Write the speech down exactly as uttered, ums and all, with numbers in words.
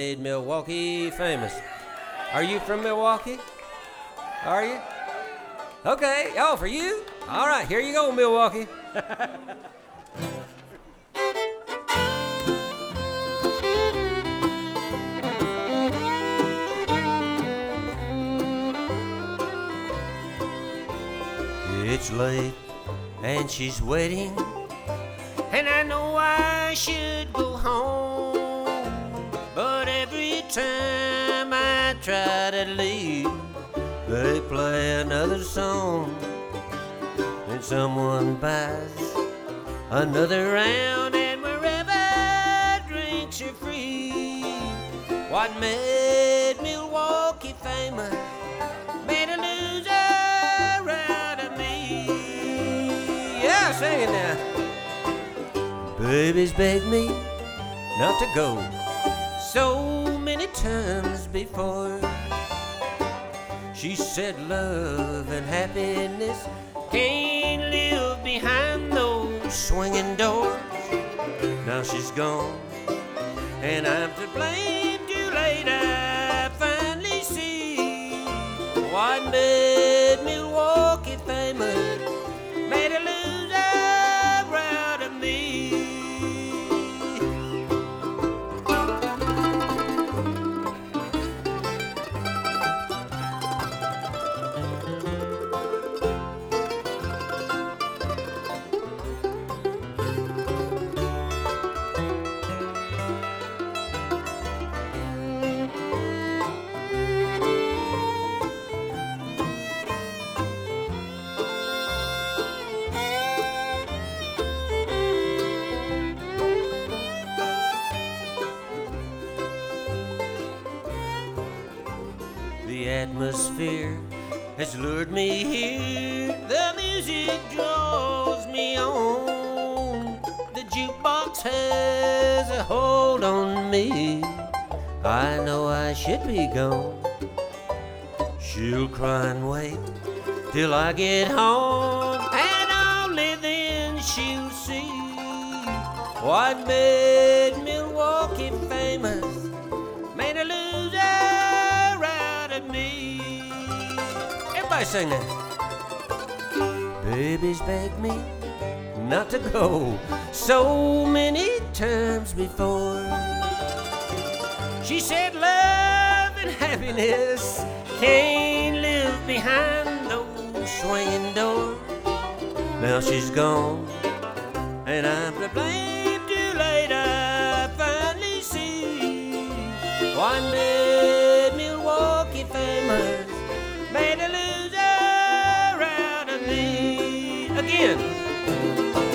Made Milwaukee famous. Are you from Milwaukee? Are you? Okay. Oh, for you? All right, here you go, Milwaukee. It's late and she's waiting, and I know I should go home, but every time I try to leave, they play another song, and someone buys another round, and wherever drinks are free. What made Milwaukee famous made a loser out of me. Yeah, sing it now. Baby's begged me not to go so many times before. She said love and happiness can't live behind those swinging doors. Now she's gone, and I'm to blame. Too late I finally see what made Milwaukee famous made a loser out of me. The atmosphere has lured me here. The music draws me on. The jukebox has a hold on me. I know I should be gone. She'll cry and wait till I get home, and only then she'll see what made Milwaukee famous made a loser out of me. Everybody sing that. Baby's begged me not to go so many times before. She said love and happiness can't live behind those swinging doors. Now she's gone, and I'm to blame. Too late I finally see what made Milwaukee famous made a loser out of me. Again.